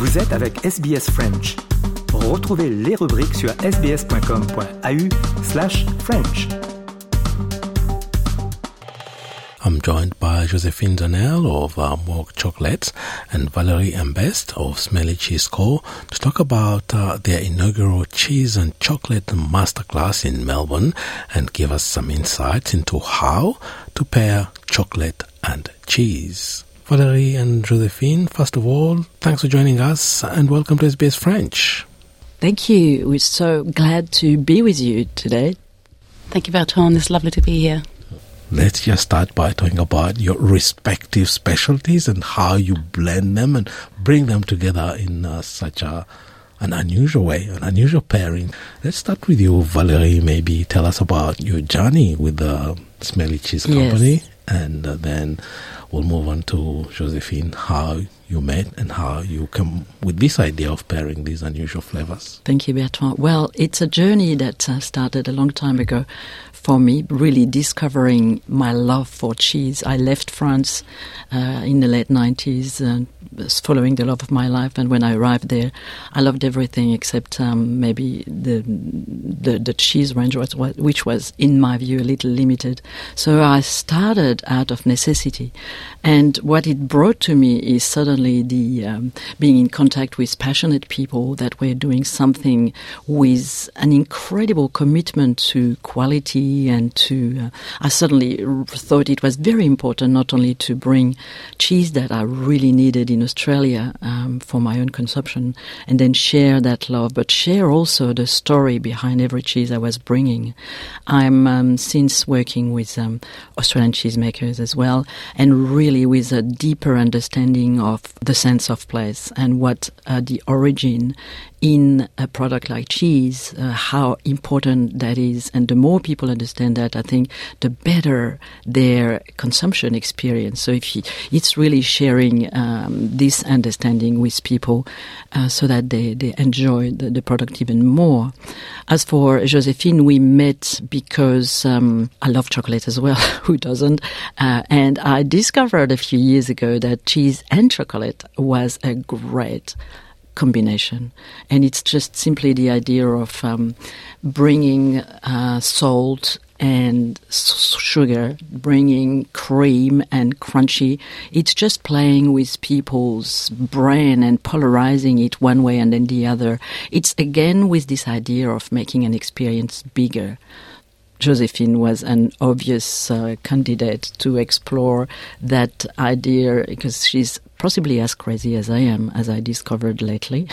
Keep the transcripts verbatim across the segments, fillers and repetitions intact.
Vous êtes avec S B S French. Retrouvez les rubriques sur sbs.com.au slash French. I'm joined by Josephine Donnell of uh, Morgue Chocolates and Valerie Ambest of Smelly Cheese Co. to talk about uh, their inaugural cheese and chocolate masterclass in Melbourne and give us some insights into how to pair chocolate and cheese. Valerie and Josephine, first of all, thanks for joining us and welcome to S B S French. Thank you. We're so glad to be with you today. Thank you, Bertrand. It's lovely to be here. Let's just start by talking about your respective specialties and how you blend them and bring them together in uh, such a an unusual way, an unusual pairing. Let's start with you, Valerie. Maybe tell us about your journey with the Smelly Cheese Company, yes. and uh, then we'll move on to Josephine, how you met and how you come with this idea of pairing these unusual flavors. Thank you, Bertrand. Well, it's a journey that uh, started a long time ago for me, really discovering my love for cheese. I left France uh, in the late nineties, uh, following the love of my life, and when I arrived there, I loved everything except um, maybe the, the the cheese range, was, which was, in my view, a little limited. So I started out of necessity, and what it brought to me is suddenly the um, being in contact with passionate people that were doing something with an incredible commitment to quality and to, uh, I suddenly thought it was very important not only to bring cheese that I really needed in Australia um, for my own consumption and then share that love, but share also the story behind every cheese I was bringing. I'm um, since working with um, Australian cheesemakers as well, and really with a deeper understanding of the sense of place and what uh, the origin in a product like cheese, uh, how important that is. And the more people understand that, I think the better their consumption experience. So if you, it's really sharing um, this understanding with people uh, so that they, they enjoy the, the product even more. As for Josephine, we met because um, I love chocolate as well. Who doesn't? Uh, and I discovered a few years ago that cheese and chocolate was a great combination, and it's just simply the idea of um, bringing uh, salt and s- sugar, bringing cream and crunchy. It's just playing with people's brain and polarizing it one way and then the other. It's again with this idea of making an experience bigger. Josephine was an obvious uh, candidate to explore that idea because she's possibly as crazy as I am, as I discovered lately.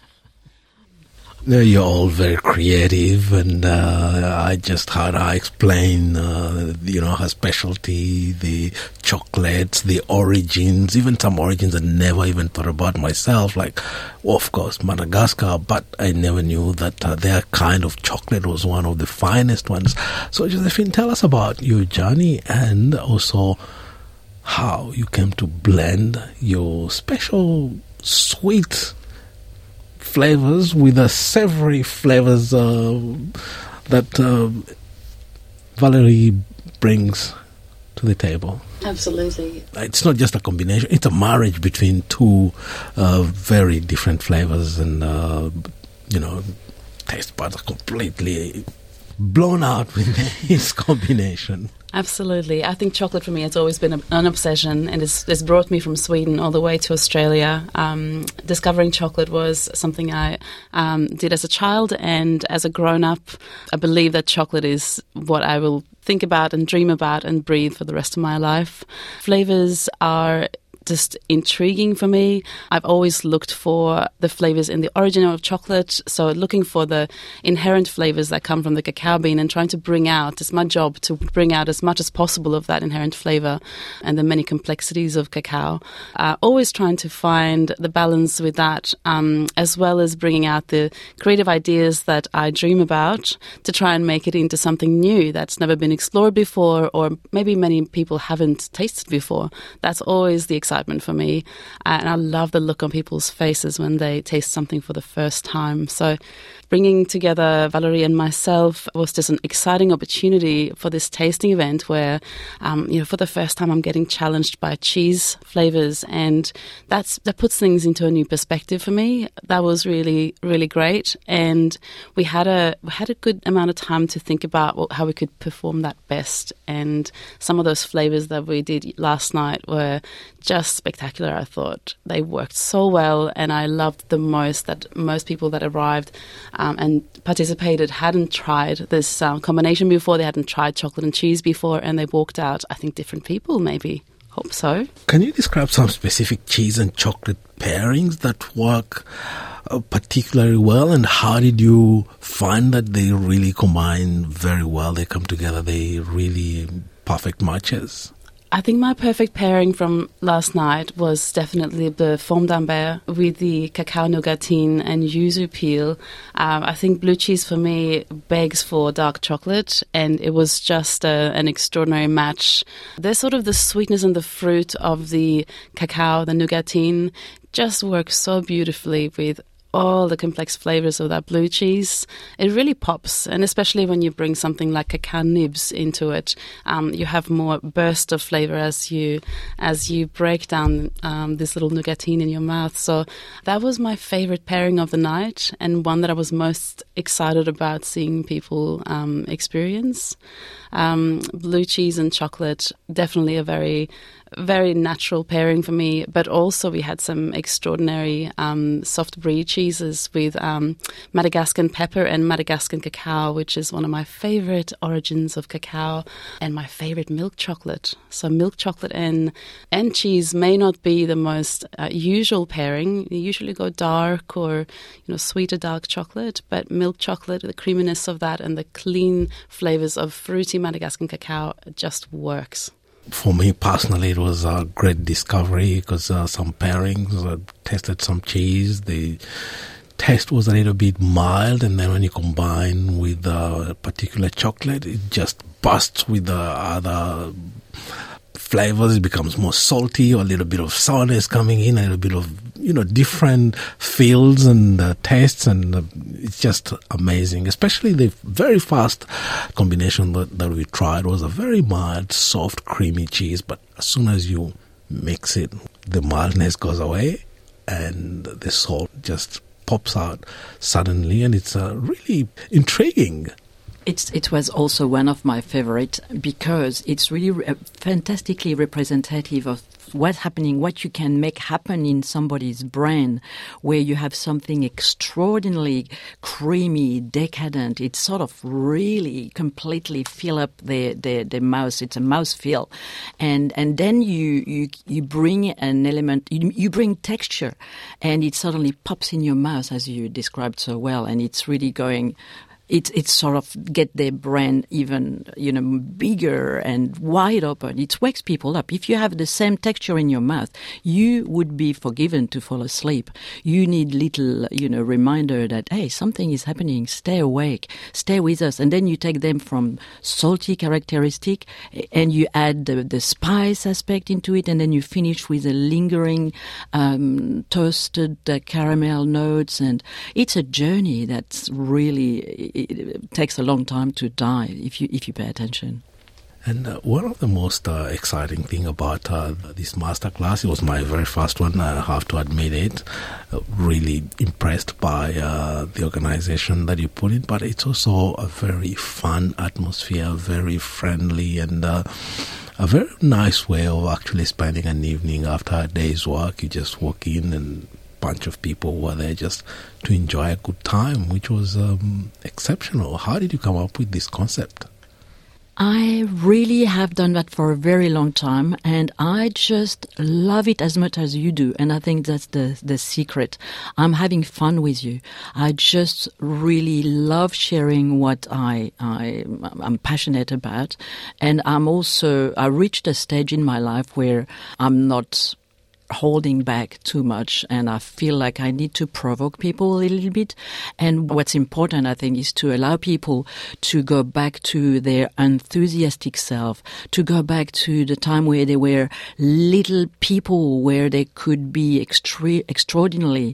You're all very creative, and uh, I just heard her explain, uh, you know, her specialty, the chocolates, the origins, even some origins I never even thought about myself, like, well, of course, Madagascar, but I never knew that uh, their kind of chocolate was one of the finest ones. So, Josephine, tell us about your journey and also how you came to blend your special sweet flavors with the savory flavors uh, that uh, Valerie brings to the table. Absolutely. It's not just a combination, it's a marriage between two uh, very different flavors, and, uh, you know, taste buds are completely blown out with this combination. Absolutely. I think chocolate for me has always been a, an obsession, and it's, it's brought me from Sweden all the way to Australia. Um, discovering chocolate was something I um, did as a child, and as a grown-up, I believe that chocolate is what I will think about and dream about and breathe for the rest of my life. Flavors are just intriguing for me. I've always looked for the flavors in the origin of chocolate, so looking for the inherent flavors that come from the cacao bean and trying to bring out, it's my job to bring out as much as possible of that inherent flavor and the many complexities of cacao. Uh, always trying to find the balance with that, um, as well as bringing out the creative ideas that I dream about to try and make it into something new that's never been explored before, or maybe many people haven't tasted before. That's always the excitement for me. And I love the look on people's faces when they taste something for the first time. So bringing together Valerie and myself was just an exciting opportunity for this tasting event where, um, you know, for the first time I'm getting challenged by cheese flavors, and that's that puts things into a new perspective for me. That was really, really great, and we had a we had a good amount of time to think about what, how we could perform that best. And some of those flavors that we did last night were just spectacular. I thought they worked so well, and I loved the most that most people that arrived Um, and participated hadn't tried this um, combination before. They hadn't tried chocolate and cheese before, and they walked out, I think, different people, maybe. Hope so. Can you describe some specific cheese and chocolate pairings that work uh, particularly well, and how did you find that they really combine very well? They come together, they really perfect matches? I think my perfect pairing from last night was definitely the Forme d'Ambert with the cacao nougatine and yuzu peel. Um, I think blue cheese for me begs for dark chocolate, and it was just a, an extraordinary match. There's sort of the sweetness and the fruit of the cacao, the nougatine, just works so beautifully with all the complex flavors of that blue cheese. It really pops, and especially when you bring something like cacao nibs into it, um, you have more burst of flavor as you as you break down um, this little nougatine in your mouth. So that was my favorite pairing of the night, and one that I was most excited about seeing people um, experience. Um, blue cheese and chocolate, definitely a very very natural pairing for me, but also we had some extraordinary um, soft brie cheeses with um, Madagascan pepper and Madagascan cacao, which is one of my favorite origins of cacao, and my favorite milk chocolate. So milk chocolate and and cheese may not be the most uh, usual pairing. You usually go dark or, you know, sweeter dark chocolate, but milk chocolate, the creaminess of that and the clean flavors of fruity Madagascan cacao just works. For me personally, it was a great discovery because uh, some pairings, I tested some cheese, the taste was a little bit mild, and then when you combine with a particular chocolate, it just busts with the other flavors. It becomes more salty, or a little bit of sourness coming in, a little bit of, you know, different feels and uh, tastes, and uh, it's just amazing. Especially the very fast combination that, that we tried was a very mild, soft, creamy cheese, but as soon as you mix it, the mildness goes away and the salt just pops out suddenly, and it's uh, really intriguing. It's, it was also one of my favorites because it's really re- fantastically representative of what's happening, what you can make happen in somebody's brain, where you have something extraordinarily creamy, decadent. It sort of really completely fill up their, their, their mouth. It's a mouthfeel. And, and then you, you, you bring an element, you, you bring texture, and it suddenly pops in your mouth, as you described so well. And it's really going... It it sort of get their brain even, you know, bigger and wide open. It wakes people up. If you have the same texture in your mouth, you would be forgiven to fall asleep. You need little, you know, reminder that, hey, something is happening. Stay awake. Stay with us. And then you take them from salty characteristic and you add the, the spice aspect into it, and then you finish with a lingering um, toasted uh, caramel notes. And it's a journey that's really... It takes a long time to die if you if you pay attention. And uh, one of the most uh, exciting thing about uh, this masterclass, it was my very first one, I have to admit it, uh, really impressed by uh, the organization that you put in, but it's also a very fun atmosphere, very friendly, and uh, a very nice way of actually spending an evening after a day's work. You just walk in and bunch of people were there just to enjoy a good time, which was um, exceptional. How did you come up with this concept? I really have done that for a very long time, and I just love it as much as you do, and I think that's the the secret. I'm having fun with you. I just really love sharing what I, I I'm passionate about, and I'm also I reached a stage in my life where I'm not holding back too much, and I feel like I need to provoke people a little bit. And what's important, I think, is to allow people to go back to their enthusiastic self, to go back to the time where they were little people, where they could be extre- extraordinarily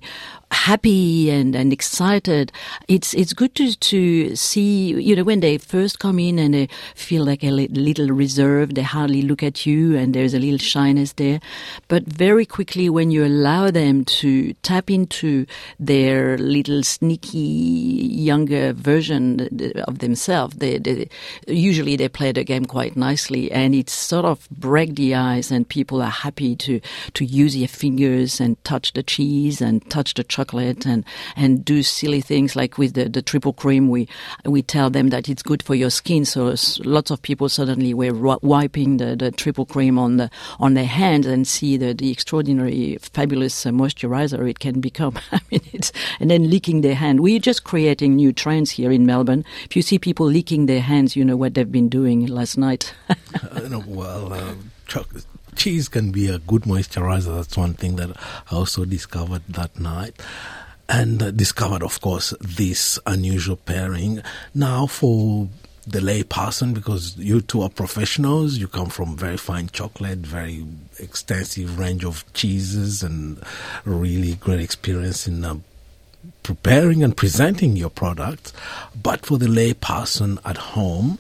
happy and, and excited. It's it's good to to see, you know, when they first come in and they feel like a little reserved, they hardly look at you and there's a little shyness there. But very quickly, when you allow them to tap into their little sneaky younger version of themselves, they, they usually they play the game quite nicely, and it's sort of break the ice, and people are happy to to use their fingers and touch the cheese and touch the chocolate and and do silly things like with the, the triple cream. We we tell them that it's good for your skin, so lots of people suddenly were wiping the, the triple cream on the on their hands and see the, the extraordinary, fabulous uh, moisturizer it can become. I mean, it's, and then licking their hand. We're just creating new trends here in Melbourne. If you see people licking their hands, you know what they've been doing last night. uh, no, well, uh, chocolate. Cheese can be a good moisturizer. That's one thing that I also discovered that night. And uh, discovered, of course, this unusual pairing. Now for the lay person, because you two are professionals, you come from very fine chocolate, very extensive range of cheeses, and really great experience in uh, preparing and presenting your products. But for the lay person at home,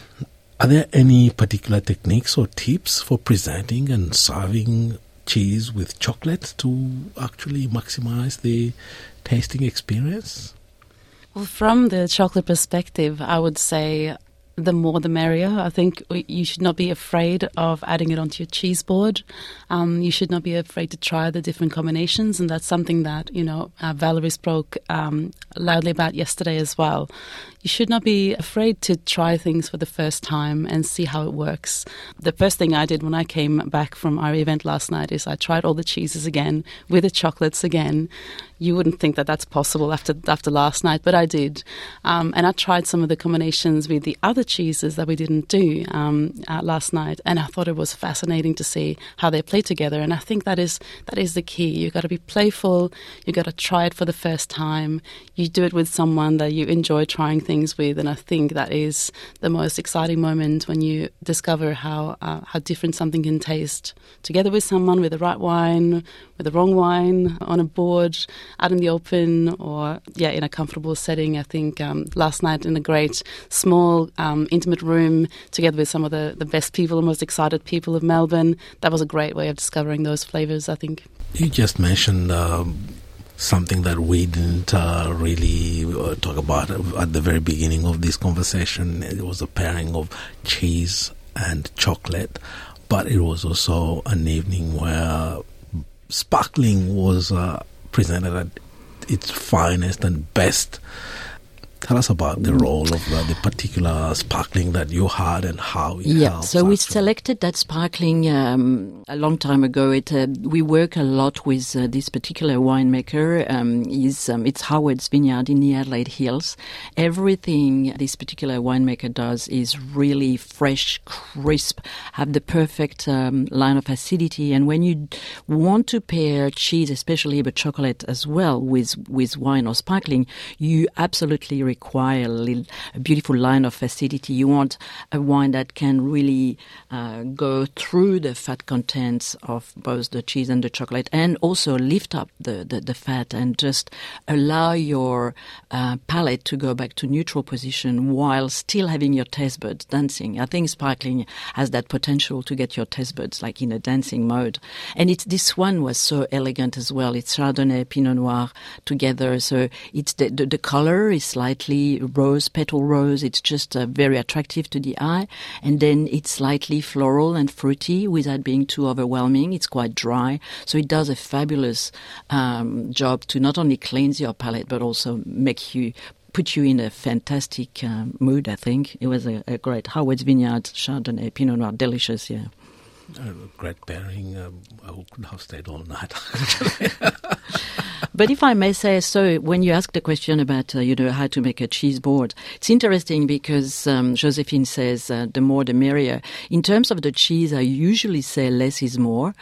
are there any particular techniques or tips for presenting and serving cheese with chocolate to actually maximize the tasting experience? Well, from the chocolate perspective, I would say the more the merrier. I think you should not be afraid of adding it onto your cheese board. Um, you should not be afraid to try the different combinations, and that's something that, you know, uh, Valerie spoke um, loudly about yesterday as well. You should not be afraid to try things for the first time and see how it works. The first thing I did when I came back from our event last night is I tried all the cheeses again, with the chocolates again. You wouldn't think that that's possible after after last night, but I did. Um, and I tried some of the combinations with the other cheeses that we didn't do um, uh, last night, and I thought it was fascinating to see how they play together. And I think that is that is the key. You've got to be playful. You've got to try it for the first time. You do it with someone that you enjoy trying things with, and I think that is the most exciting moment when you discover how uh, how different something can taste together with someone, with the right wine, with the wrong wine, on a board, out in the open, or yeah, in a comfortable setting. I think um, last night in a great, small, um, intimate room together with some of the, the best people, the most excited people of Melbourne, that was a great way of discovering those flavours, I think. You just mentioned um, something that we didn't uh, really uh, talk about at the very beginning of this conversation. It was a pairing of cheese and chocolate, but it was also an evening where sparkling was uh, presented at its finest and best. Tell us about the role of uh, the particular sparkling that you had and how it yeah, helps. so we actually. selected that sparkling um, a long time ago. It uh, we work a lot with uh, this particular winemaker. Um, is um, it's Howard's Vineyard in the Adelaide Hills. Everything this particular winemaker does is really fresh, crisp, have the perfect um, line of acidity. And when you want to pair cheese, especially but chocolate as well, with with wine or sparkling, you absolutely require a, little, a beautiful line of acidity. You want a wine that can really uh, go through the fat contents of both the cheese and the chocolate, and also lift up the, the, the fat and just allow your uh, palate to go back to neutral position while still having your taste buds dancing. I think sparkling has that potential to get your taste buds like in a dancing mode. And it's, this one was so elegant as well. It's Chardonnay, Pinot Noir together. So it's the, the, the color is slightly rose, petal rose. It's just uh, very attractive to the eye. And then it's slightly floral and fruity without being too overwhelming. It's quite dry. So it does a fabulous um, job to not only cleanse your palate, but also make you put you in a fantastic uh, mood, I think. It was a, a great Howard's Vineyard Chardonnay Pinot Noir. Delicious, yeah. Uh, great pairing. Um, I could have stayed all night. but if I may say so, when you ask the question about, uh, you know, how to make a cheese board, it's interesting because um, Josephine says uh, the more the merrier. In terms of the cheese, I usually say less is more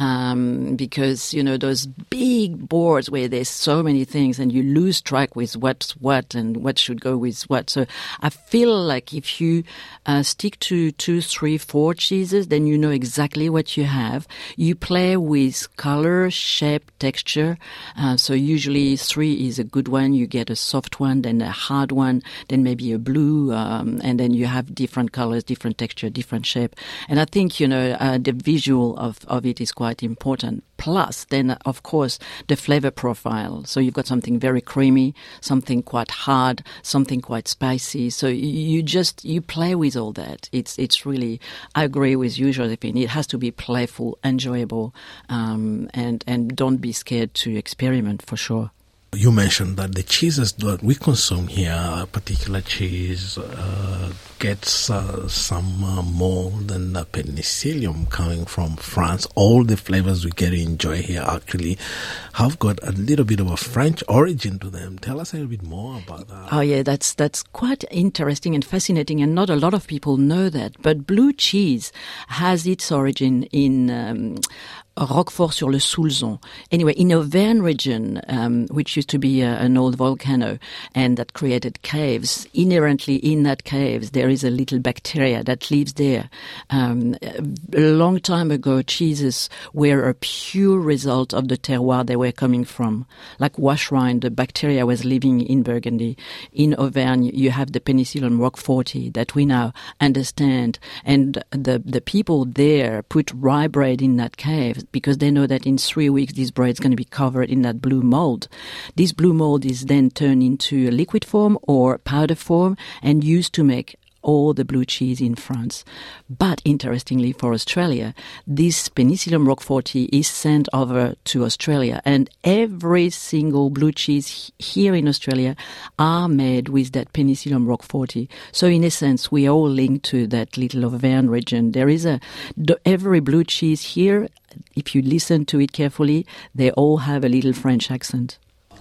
um, because, you know, those big boards where there's so many things and you lose track with what's what and what should go with what. So I feel like if you uh, stick to two, three, four cheeses, then you know exactly what you have. You play with color, shape, texture. Uh, so usually three is a good one. You get a soft one, then a hard one, then maybe a blue, um, and then you have different colors, different texture, different shape. And I think, you know, uh, the visual of, of it is quite important. Plus, then, of course, the flavor profile. So you've got something very creamy, something quite hard, something quite spicy. So you just, you play with all that. It's it's really, I agree with you, Josephine. It has to be playful, enjoyable, um, and, and don't be scared to experiment, for sure. You mentioned that the cheeses that we consume here, a particular cheese, uh, gets uh, some uh, more than the penicillium coming from France. All the flavors we get to enjoy here actually have got a little bit of a French origin to them. Tell us a little bit more about that. Oh yeah, that's that's quite interesting and fascinating, and not a lot of people know that. But blue cheese has its origin in Um, Roquefort-sur-le-Soulzon. Anyway, in Auvergne region, um, which used to be a, an old volcano and that created caves, inherently in that caves there is a little bacteria that lives there. Um, a long time ago, cheeses were a pure result of the terroir they were coming from. Like wash rind, the bacteria was living in Burgundy. In Auvergne, you have the Penicillium roqueforti that we now understand, and the the people there put rye bread in that cave because they know that in three weeks this bread is going to be covered in that blue mold. This blue mold is then turned into a liquid form or powder form and used to make all the blue cheese in France. But interestingly for Australia, this Penicillium roqueforti is sent over to Australia, and every single blue cheese here in Australia are made with that Penicillium roqueforti. So in essence, we are all linked to that little Auvergne region. There is a, every blue cheese here, if you listen to it carefully, they all have a little French accent.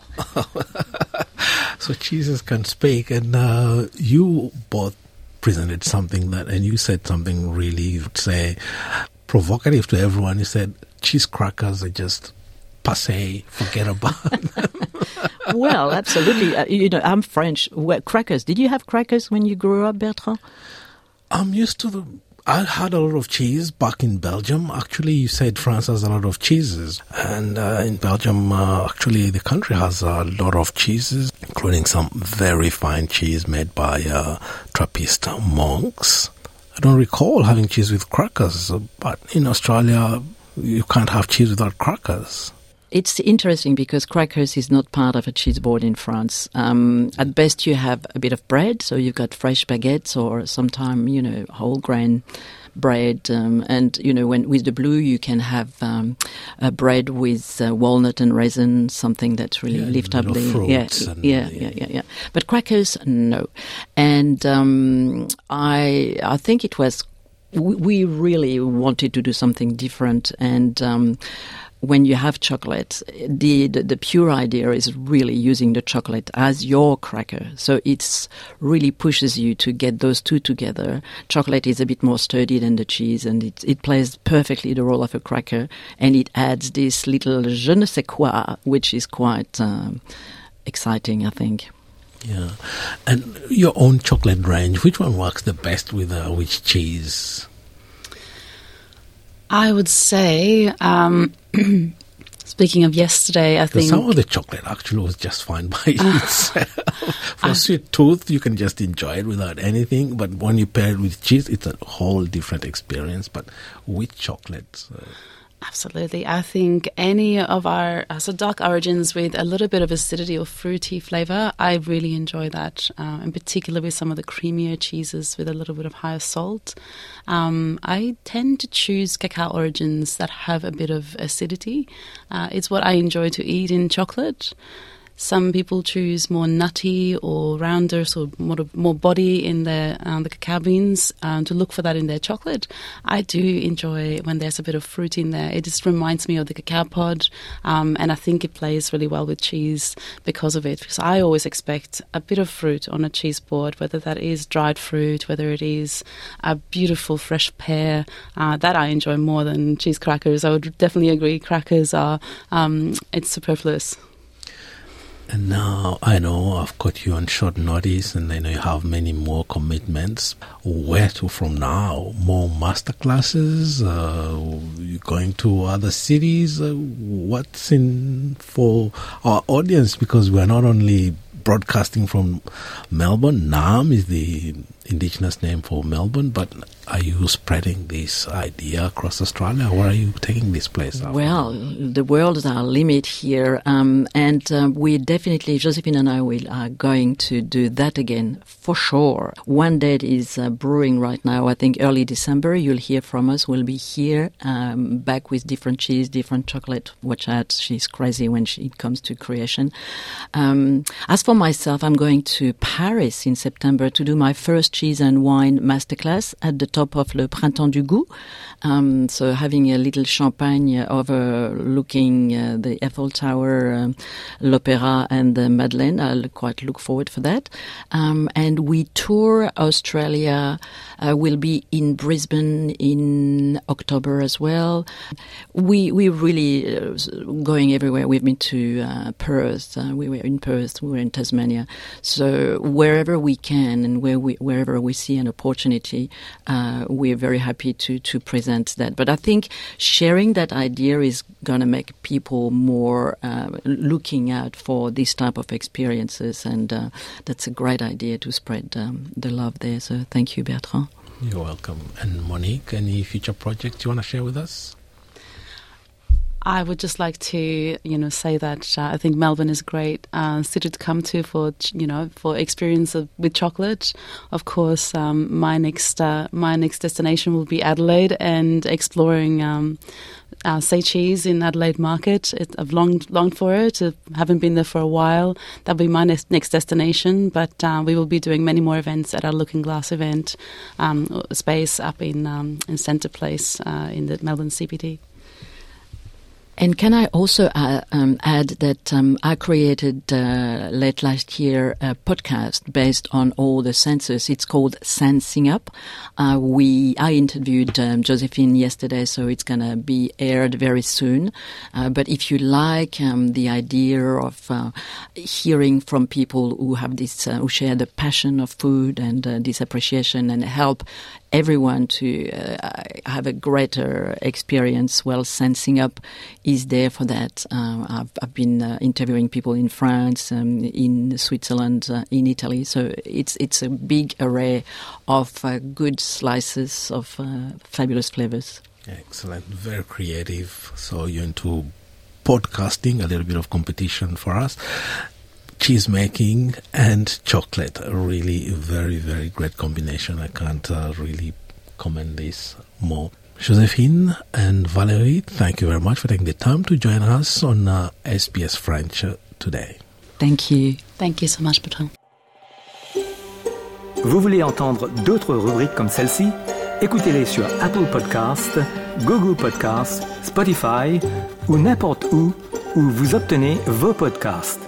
So cheeses can speak, and uh, you both presented something that, and you said something really, you'd say, provocative to everyone. You said cheese crackers are just passé, forget about them. Well, absolutely. Uh, you know, I'm French. Well, crackers. Did you have crackers when you grew up, Bertrand? I'm used to the... I had a lot of cheese back in Belgium. Actually, you said France has a lot of cheeses. And uh, in Belgium, uh, actually, the country has a lot of cheeses, including some very fine cheese made by uh, Trappist monks. I don't recall having cheese with crackers, but in Australia, you can't have cheese without crackers. It's interesting because crackers is not part of a cheese board in France. Um, at best, you have a bit of bread, so you've got fresh baguettes or sometimes, you know, whole grain bread. Um, and, you know, when with the blue, you can have um, a bread with uh, walnut and raisin, something that really yeah, lift up the... Yeah, and, yeah, yeah, yeah, yeah. But crackers, no. And um, I, I think it was... We really wanted to do something different, and... Um, when you have chocolate, the, the the pure idea is really using the chocolate as your cracker. So it's really pushes you to get those two together. Chocolate is a bit more sturdy than the cheese, and it it plays perfectly the role of a cracker, and it adds this little je ne sais quoi, which is quite um, exciting, I think. Yeah. And your own chocolate range, which one works the best with uh, which cheese? I would say, um, speaking of yesterday, I think... Some of the chocolate actually was just fine by itself. For a sweet tooth, you can just enjoy it without anything, but when you pair it with cheese, it's a whole different experience. But with chocolates... Uh, Absolutely. I think any of our uh, so dark origins with a little bit of acidity or fruity flavour, I really enjoy that, uh, in particular with some of the creamier cheeses with a little bit of higher salt. Um, I tend to choose cacao origins that have a bit of acidity. Uh, it's what I enjoy to eat in chocolate. Some people choose more nutty or rounder, so more more body in their um, the cacao beans um, to look for that in their chocolate. I do enjoy when there's a bit of fruit in there. It just reminds me of the cacao pod, um, and I think it plays really well with cheese because of it. Because I always expect a bit of fruit on a cheese board, whether that is dried fruit, whether it is a beautiful fresh pear. Uh, that I enjoy more than cheese crackers. I would definitely agree. Crackers are um, it's superfluous. And now I know I've got you on short notice, and I know you have many more commitments. Where to from now? More masterclasses? Uh, you going to other cities? Uh, what's in for our audience? Because we're not only broadcasting from Melbourne. Naarm is the indigenous name for Melbourne, but are you spreading this idea across Australia? Where are you taking this place? Well, the world is our limit here, um, and uh, we definitely, Josephine and I, will are going to do that again for sure. One date is uh, brewing right now. I think early December you'll hear from us. We'll be here, um, back with different cheese, different chocolate. Watch out, she's crazy when she, it comes to creation. Um, as for myself, I'm going to Paris in September to do my first cheese and wine masterclass at the top of Le Printemps du Goût. Um, so having a little champagne overlooking uh, the Eiffel Tower, um, l'Opéra and the Madeleine. I'll quite look forward for that. Um, and we tour Australia. Uh, we'll be in Brisbane in October as well. We we really uh, going everywhere. We've been to uh, Perth. Uh, we were in Perth. We were in Tasmania. So wherever we can and where we wherever we see an opportunity, uh, we're very happy to to present that. But I think sharing that idea is going to make people more uh, looking out for this type of experiences, and uh, that's a great idea to spread um, the love there. So thank you, Bertrand. You're welcome. And Monique, any future projects you want to share with us? I would just like to, you know, say that uh, I think Melbourne is a great uh, city to come to for, you know, for experience of, with chocolate. Of course, um, my next uh, my next destination will be Adelaide and exploring um, uh, Say Cheese in Adelaide Market. It, I've longed longed for it. I haven't been there for a while. That'll be my next, next destination. But uh, we will be doing many more events at our Looking Glass event um, space up in um, in Centre Place uh, in the Melbourne C B D. And can I also uh, um, add that um, I created uh, late last year a podcast based on all the senses. It's called Sensing Up. Uh, we I interviewed um, Josephine yesterday, so it's going to be aired very soon. Uh, but if you like um, the idea of uh, hearing from people who have this, uh, who share the passion of food and uh, this appreciation and help everyone to uh, have a greater experience, well, Sensing Up is there for that. Uh, I've, I've been uh, interviewing people in France, um, in Switzerland, uh, in Italy. So it's it's a big array of uh, good slices of uh, fabulous flavors. Excellent. Very creative. So you're into podcasting, a little bit of competition for us. Cheese making and chocolate, a really very, very great combination. I can't uh, really commend this more. Josephine and Valérie, thank you very much for taking the time to join us on uh, S B S French today. Thank you. Thank you so much, Bertrand. Vous voulez entendre d'autres rubriques comme celle-ci? Écoutez-les sur Apple Podcasts, Google Podcasts, Spotify ou n'importe où où vous obtenez vos podcasts.